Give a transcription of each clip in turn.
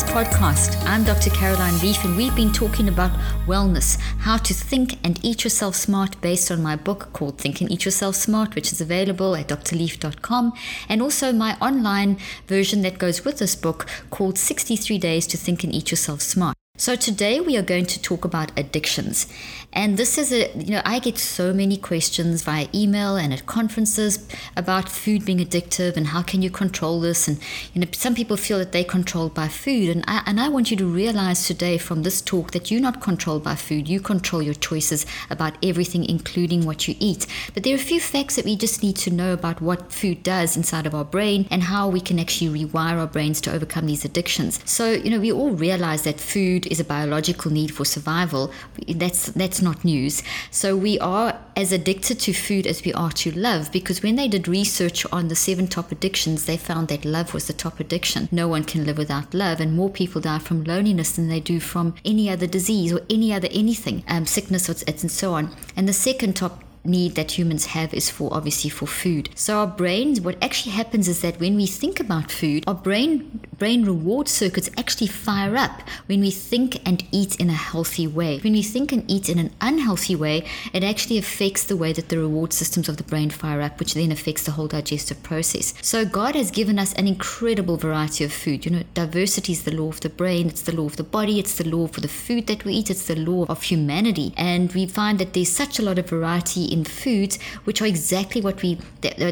Wellness Podcast. I'm Dr. Caroline Leaf, and we've been talking about wellness, how to think and eat yourself smart, based on my book called Think and Eat Yourself Smart, which is available at drleaf.com, and also my online version that goes with this book called 63 Days to Think and Eat Yourself Smart. So today we are going to talk about addictions. And this is I get so many questions via email and at conferences about food being addictive and how can you control this? And, some people feel that they're controlled by food. And I want you to realize today from this talk that you're not controlled by food. You control your choices about everything, including what you eat. But there are a few facts that we just need to know about what food does inside of our brain and how we can actually rewire our brains to overcome these addictions. So, we all realize that food is a biological need for survival. That's not news. So we are as addicted to food as we are to love, because when they did research on the 7 top addictions, they found that love was the top addiction. No one can live without love, and more people die from loneliness than they do from any other disease or anything, sickness and so on. And the second top need that humans have is for food. So our brains, what actually happens is that when we think about food, our brain reward circuits actually fire up when we think and eat in a healthy way. When we think and eat in an unhealthy way, it actually affects the way that the reward systems of the brain fire up, which then affects the whole digestive process. So God has given us an incredible variety of food. Diversity is the law of the brain, it's the law of the body, it's the law for the food that we eat, it's the law of humanity. And we find that there's such a lot of variety in foods, which are exactly what we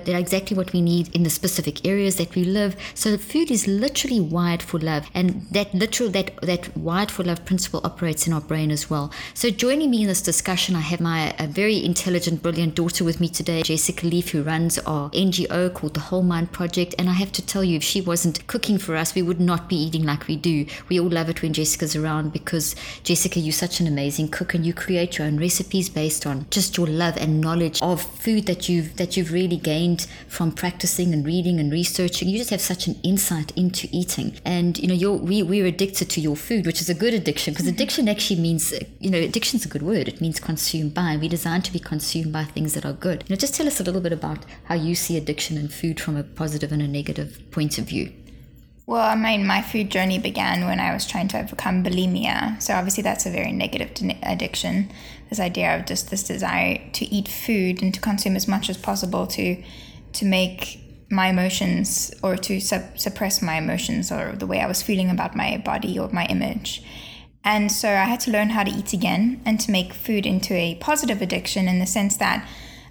need in the specific areas that we live. So the food is literally wired for love, and that wired for love principle operates in our brain as well. So joining me in this discussion, I have my very intelligent, brilliant daughter with me today, Jessica Leaf, who runs our NGO called the Whole Mind Project. And I have to tell you, if she wasn't cooking for us, we would not be eating like we do. We all love it when Jessica's around, because Jessica, you're such an amazing cook, and you create your own recipes based on just your love and knowledge of food that you've really gained from practicing and reading and researching. You just have such an insight into eating, and we're addicted to your food, which is a good addiction, because addiction actually means addiction's a good word. It means consumed by. We're designed to be consumed by things that are good. Just tell us a little bit about how you see addiction and food from a positive and a negative point of view. Well, my food journey began when I was trying to overcome bulimia. So obviously that's a very negative addiction. This idea of just this desire to eat food and to consume as much as possible to make my emotions, or to suppress my emotions, or the way I was feeling about my body or my image. And so I had to learn how to eat again and to make food into a positive addiction, in the sense that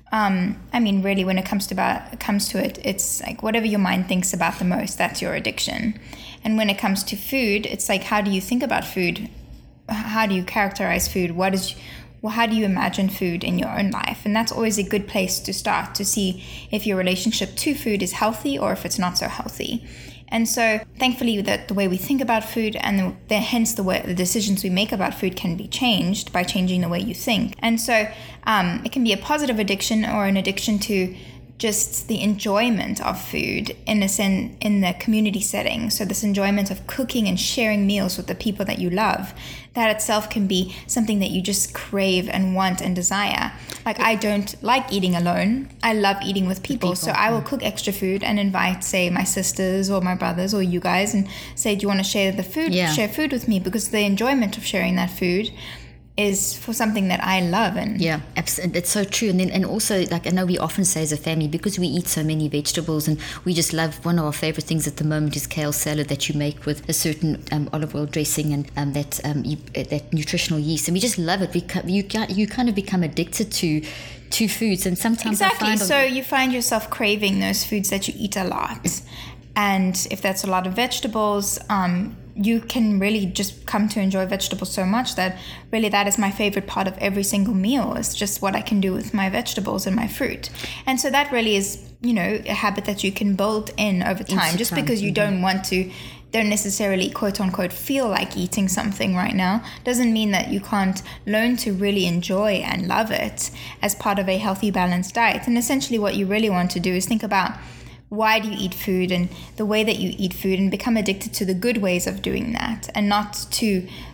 really, when it comes to it, it's like whatever your mind thinks about the most, that's your addiction. And when it comes to food, it's like, how do you think about food? How do you characterize food? How do you imagine food in your own life? And that's always a good place to start, to see if your relationship to food is healthy or if it's not so healthy. And so thankfully the way we think about food, and hence the way the decisions we make about food, can be changed by changing the way you think. And so it can be a positive addiction, or an addiction to just the enjoyment of food in the community setting. So this enjoyment of cooking and sharing meals with the people that you love, that itself can be something that you just crave and want and desire. Like, I don't like eating alone. I love eating with people. So I will cook extra food and invite, say, my sisters or my brothers or you guys, and say, do you want to share the food? Yeah. Share food with me, because the enjoyment of sharing that food is for something that I love. And yeah, absolutely, it's so true. And also, like, I know we often say as a family, because we eat so many vegetables, and we just love, one of our favorite things at the moment is kale salad that you make with a certain olive oil dressing and that nutritional yeast, and we just love it. You kind of become addicted to foods, and sometimes you find yourself craving those foods that you eat a lot. And if that's a lot of vegetables, you can really just come to enjoy vegetables so much that really that is my favorite part of every single meal, is just what I can do with my vegetables and my fruit. And so that really is, a habit that you can build in over time. Just because you don't necessarily, quote unquote, feel like eating something right now, doesn't mean that you can't learn to really enjoy and love it as part of a healthy, balanced diet. And essentially what you really want to do is think about, why do you eat food and the way that you eat food, and become addicted to the good ways of doing that, and not to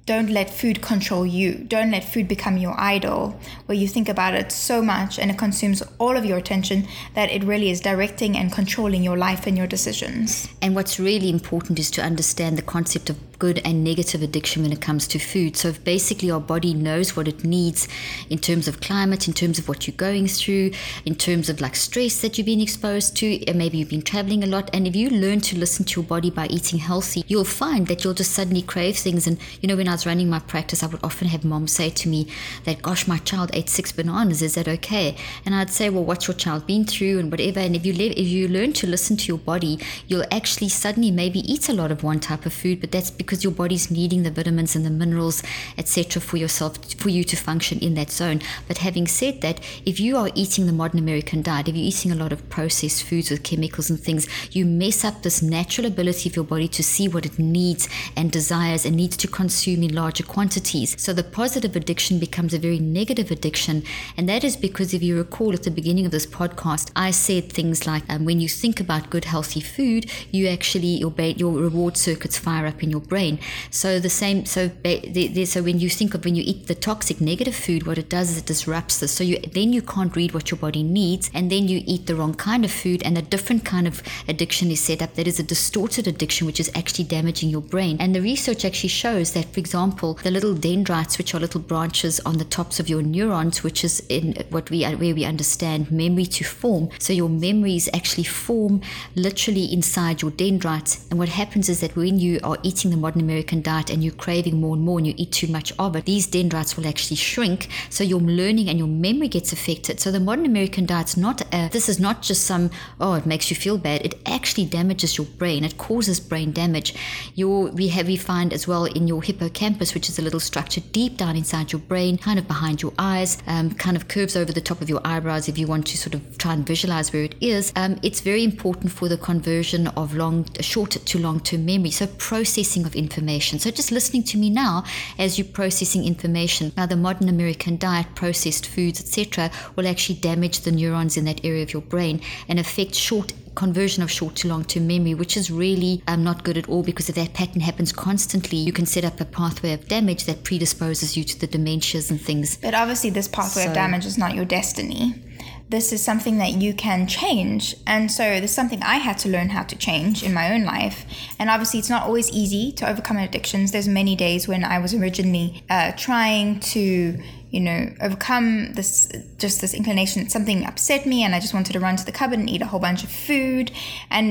don't let food control you. Don't let food become your idol, where you think about it so much and it consumes all of your attention that it really is directing and controlling your life and your decisions. And what's really important is to understand the concept of good and negative addiction when it comes to food. So if basically our body knows what it needs in terms of climate, in terms of what you're going through, in terms of like stress that you've been exposed to, and maybe you've been traveling a lot. And if you learn to listen to your body by eating healthy, you'll find that you'll just suddenly crave things. And when I was running my practice, I would often have mom say to me that, gosh, my child ate 6 bananas, is that okay? And I'd say, well, what's your child been through and whatever. And if you learn to listen to your body, you'll actually suddenly maybe eat a lot of one type of food, but that's because your body's needing the vitamins and the minerals, etc., for you to function in that zone. But having said that, if you are eating the modern American diet, if you're eating a lot of processed foods with chemicals and things, you mess up this natural ability of your body to see what it needs and desires and needs to consume in larger quantities. So the positive addiction becomes a very negative addiction. And that is because, if you recall at the beginning of this podcast, I said things like when you think about good healthy food, you actually your reward circuits fire up in your brain. So the same. So when you eat the toxic negative food, what it does is it disrupts this. So then you can't read what your body needs, and then you eat the wrong kind of food, and a different kind of addiction is set up. That is a distorted addiction, which is actually damaging your brain. And the research actually shows that, for example, the little dendrites, which are little branches on the tops of your neurons, which is in where we understand memory to form. So your memories actually form literally inside your dendrites. And what happens is that when you are eating the modern American diet and you're craving more and more and you eat too much of it, these dendrites will actually shrink. So your learning and your memory gets affected. So the modern American diet's this is not just it makes you feel bad. It actually damages your brain. It causes brain damage. We find as well in your hippocampus, which is a little structure deep down inside your brain, kind of behind your eyes, kind of curves over the top of your eyebrows if you want to sort of try and visualize where it is. It's very important for the conversion of short to long-term memory, so processing of information. So just listening to me now as you're processing information. Now, the modern American diet, processed foods, etc., will actually damage the neurons in that area of your brain and affect conversion of short to long-term memory, which is really not good at all, because if that pattern happens constantly, you can set up a pathway of damage that predisposes you to the dementias and things. But obviously this pathway of damage is not your destiny. This is something that you can change. And so this is something I had to learn how to change in my own life. And obviously it's not always easy to overcome addictions. There's many days when I was originally trying to overcome this inclination that something upset me and I just wanted to run to the cupboard and eat a whole bunch of food. And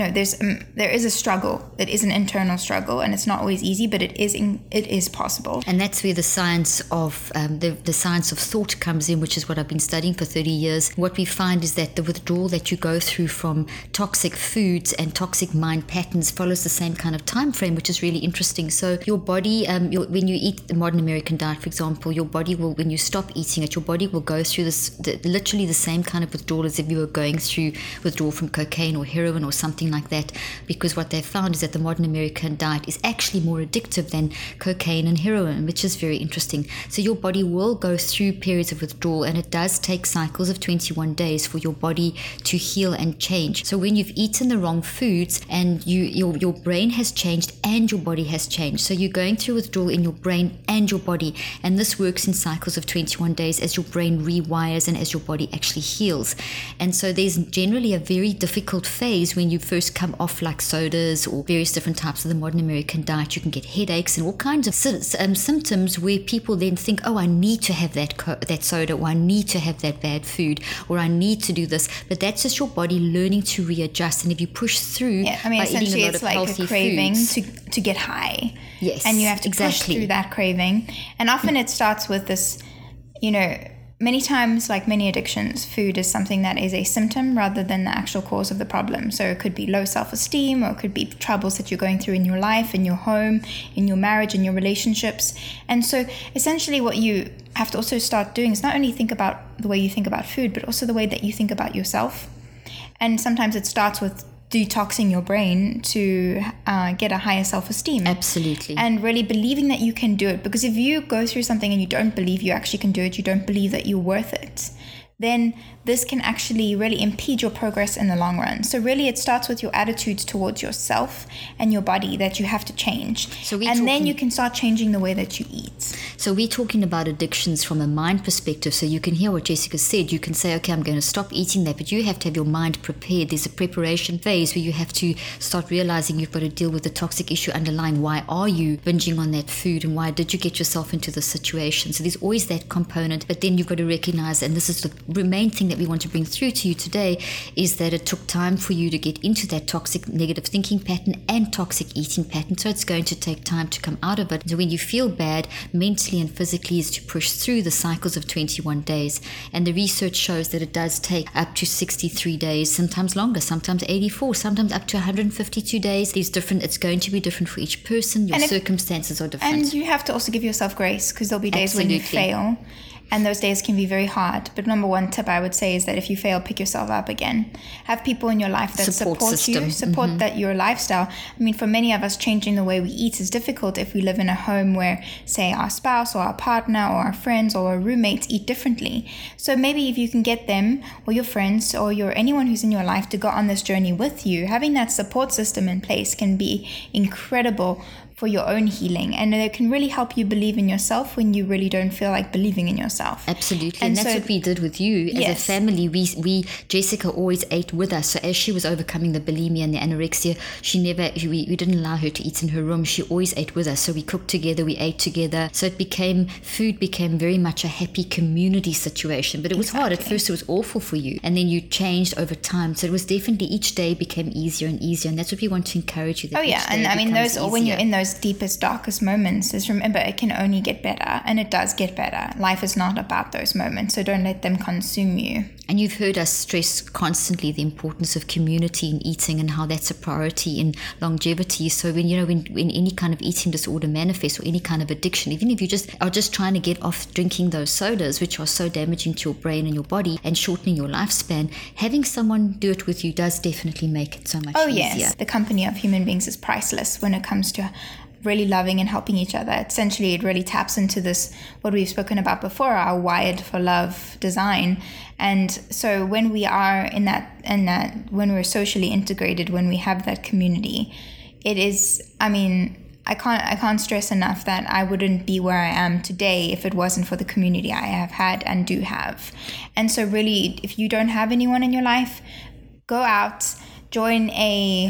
there is a struggle. It is an internal struggle, and it's not always easy, but it is possible. And that's where the science of the science of thought comes in, which is what I've been studying for 30 years. What we find is that the withdrawal that you go through from toxic foods and toxic mind patterns follows the same kind of time frame, which is really interesting. So your body, when you eat the modern American diet, for example, your body will, when you stop eating it, your body will go through literally the same kind of withdrawal as if you were going through withdrawal from cocaine or heroin or something like that, because what they've found is that the modern American diet is actually more addictive than cocaine and heroin, which is very interesting. So your body will go through periods of withdrawal, and it does take cycles of 21 days for your body to heal and change. So when you've eaten the wrong foods and your brain has changed and your body has changed, so you're going through withdrawal in your brain and your body, and this works in cycles of 21 days as your brain rewires and as your body actually heals. And so there's generally a very difficult phase when you first come off like sodas or various different types of the modern American diet. You can get headaches and all kinds of symptoms where people then think, oh, I need to have that soda, or I need to have that bad food, or I need to do this. But that's just your body learning to readjust. And if you push through by eating a lot of healthy a craving foods, to get high. Yes, and you have to push through that craving. And often it starts with this, many times, like many addictions, food is something that is a symptom rather than the actual cause of the problem. So it could be low self-esteem, or it could be troubles that you're going through in your life, in your home, in your marriage, in your relationships. And so essentially what you have to also start doing is not only think about the way you think about food, but also the way that you think about yourself. And sometimes it starts with detoxing your brain to get a higher self-esteem. Absolutely. And really believing that you can do it. Because if you go through something and you don't believe you actually can do it, you don't believe that you're worth it, then this can actually really impede your progress in the long run. So really it starts with your attitudes towards yourself and your body that you have to change. Then you can start changing the way that you eat. So we're talking about addictions from a mind perspective. So you can hear what Jessica said. You can say, okay, I'm going to stop eating that, but you have to have your mind prepared. There's a preparation phase where you have to start realizing you've got to deal with the toxic issue underlying. Why are you binging on that food, and why did you get yourself into this situation? So there's always that component, but then you've got to recognize, and this is the main thing that we want to bring through to you today, is that it took time for you to get into that toxic negative thinking pattern and toxic eating pattern. So it's going to take time to come out of it. So when you feel bad mentally and physically, is to push through the cycles of 21 days. And the research shows that it does take up to 63 days, sometimes longer, sometimes 84, sometimes up to 152 days. It's going to be different for each person. Your circumstances are different. And you have to also give yourself grace, because there'll be days when you fail. And those days can be very hard. But number one tip I would say is that if you fail, pick yourself up again. Have people in your life that support you, support that your lifestyle. I mean, for many of us, changing the way we eat is difficult if we live in a home where, say, our spouse or our partner or our friends or our roommates eat differently. So maybe if you can get them or your friends or anyone who's in your life to go on this journey with you, having that support system in place can be incredible for your own healing, and it can really help you believe in yourself when you really don't feel like believing in yourself. Absolutely. And that's what we did with you. As a family, we Jessica always ate with us. So as she was overcoming the bulimia and the anorexia, we didn't allow her to eat in her room. She always ate with us. So we cooked together, we ate together. So food became very much a happy community situation. But it was hard. At first it was awful for you. And then you changed over time. So it was definitely, each day became easier and easier. And that's what we want to encourage you. And I mean, when you're in those deepest, darkest moments, is remember it can only get better, and it does get better. Life is not about those moments, so don't let them consume you. And you've heard us stress constantly the importance of community in eating and how that's a priority in longevity. So when any kind of eating disorder manifests, or any kind of addiction, even if you are just trying to get off drinking those sodas, which are so damaging to your brain and your body and shortening your lifespan, having someone do it with you does definitely make it so much easier. Yes, the company of human beings is priceless when it comes to really loving and helping each other. Essentially, it really taps into this, what we've spoken about before, our wired for love design. And so when we are in that, when we're socially integrated, when we have that community, it is, I mean, I can't stress enough that I wouldn't be where I am today if it wasn't for the community I have had and do have. And so really, if you don't have anyone in your life, go out, join a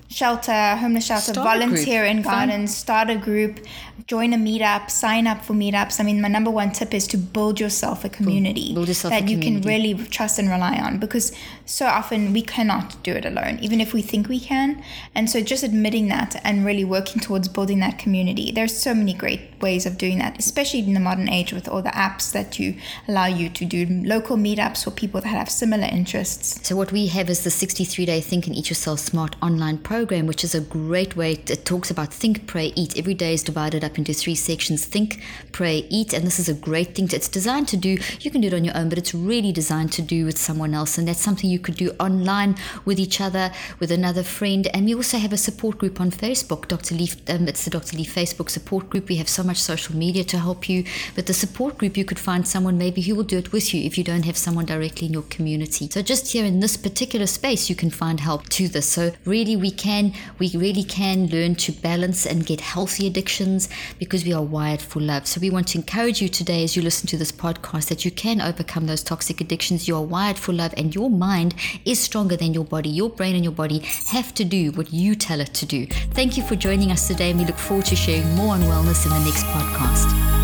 homeless shelter, volunteer in gardens, start a group, join a meetup, sign up for meetups. I mean, my number one tip is to build yourself a community that you can really trust and rely on, because so often we cannot do it alone, even if we think we can. And so just admitting that and really working towards building that community. There's so many great ways of doing that, especially in the modern age with all the apps that allow you to do local meetups for people that have similar interests. So what we have is the 63-day Think and Eat Yourself Smart online program, which is a great way. It talks about think, pray, eat. Every day is divided up into 3 sections: think, pray, eat. And this is a great thing. It's designed to do, you can do it on your own, but it's really designed to do with someone else. And that's something you could do online with each other, with another friend. And we also have a support group on Facebook, Dr. Leaf. It's the Dr. Leaf Facebook support group. We have so much social media to help you. But the support group, you could find someone maybe who will do it with you if you don't have someone directly in your community. So just here in this particular space, you can find help to this. So really, we really can learn to balance and get healthy addictions, because we are wired for love. So we want to encourage you today, as you listen to this podcast, that you can overcome those toxic addictions. You are wired for love, and your mind is stronger than your body. Your brain and your body have to do what you tell it to do. Thank you for joining us today, and we look forward to sharing more on wellness in the next podcast.